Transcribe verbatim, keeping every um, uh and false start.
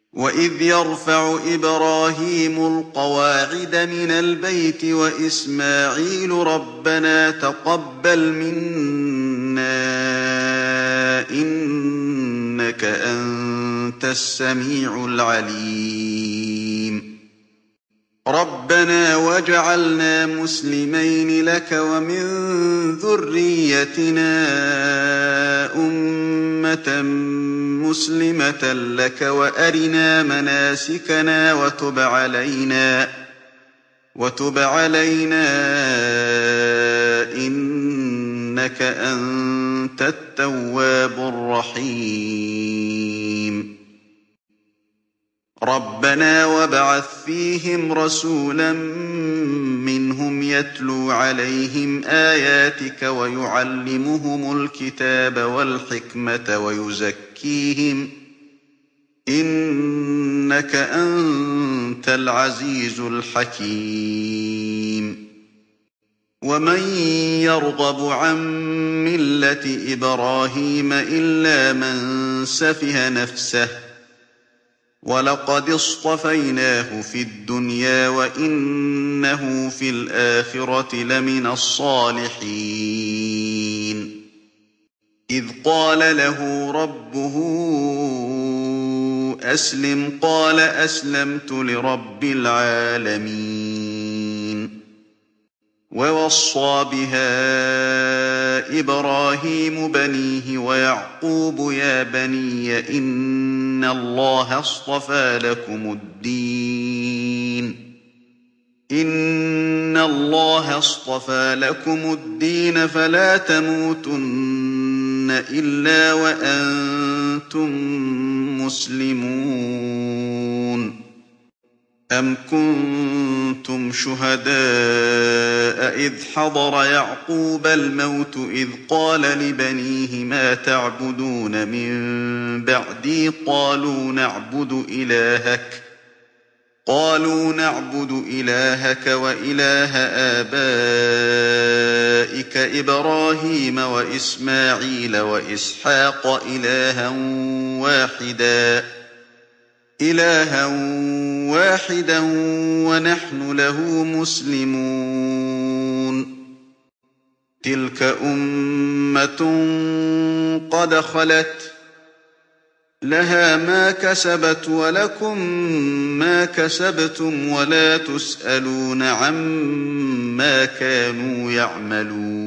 وَإِذْ يَرْفَعُ إِبْرَاهِيمُ الْقَوَاعِدَ مِنَ الْبَيْتِ وَإِسْمَاعِيلُ رَبَّنَا تَقَبَّلْ مِنَّا إِنَّكَ أَنتَ السَّمِيعُ الْعَلِيمُ رَبَّنَا وَاجْعَلْنَا مُسْلِمَيْنِ لَكَ وَمِن ذُرِّيَّتِنَا أُمَّةً مُّسْلِمَةً لَّكَ وَأَرِنَا مَنَاسِكَنَا وَتُبْ عَلَيْنَا وَتُبْ عَلَيْنَا إِنَّكَ أَنتَ التَّوَّابُ الرَّحِيمُ رَبَّنَا وَابْعَثْ فِيهِمْ رَسُولًا مِّنْهُمْ يَتْلُو عَلَيْهِمْ آيَاتِكَ وَيُعَلِّمُهُمُ الْكِتَابَ وَالْحِكْمَةَ وَيُزَكِّيهِمْ إِنَّكَ أَنتَ الْعَزِيزُ الْحَكِيمُ وَمَن يَرْغَبُ عَن مِّلَّةِ إِبْرَاهِيمَ إِلَّا مَن سَفِهَ نَفْسَهُ وَلَقَدِ اصْطَفَيْنَاهُ فِي الدُّنْيَا وَإِنَّهُ فِي الْآخِرَةِ لَمِنَ الصَّالِحِينَ إِذْ قَالَ لَهُ رَبُّهُ أَسْلِمْ قَالَ أَسْلَمْتُ لِرَبِّ الْعَالَمِينَ وَوَصَّىٰ بِهَا إِبْرَاهِيمُ بَنِيهِ وَيَعْقُوبُ يَا بَنِيَّ إِنَّ اللَّهَ اصْطَفَىٰ لَكُمُ الدِّينَ إِنَّ اللَّهَ اصْطَفَىٰ لَكُمُ الدِّينَ فَلَا تَمُوتُنَّ إِلَّا وَأَنتُم مُّسْلِمُونَ أَمْ كُنتُمْ شُهَدَاءَ إِذْ حَضَرَ يَعْقُوبَ الْمَوْتُ إِذْ قَالَ لِبَنِيهِ مَا تَعْبُدُونَ مِن بَعْدِي قَالُوا نَعْبُدُ إِلَٰهَكَ قالوا نعبد إلهك وإله آبائك إبراهيم وإسماعيل وإسحاق إلها واحدا إلها واحدا ونحن له مسلمون تلك أمة قد خلت لها ما كسبت ولكم ما كسبتم ولا تسألون عما كانوا يعملون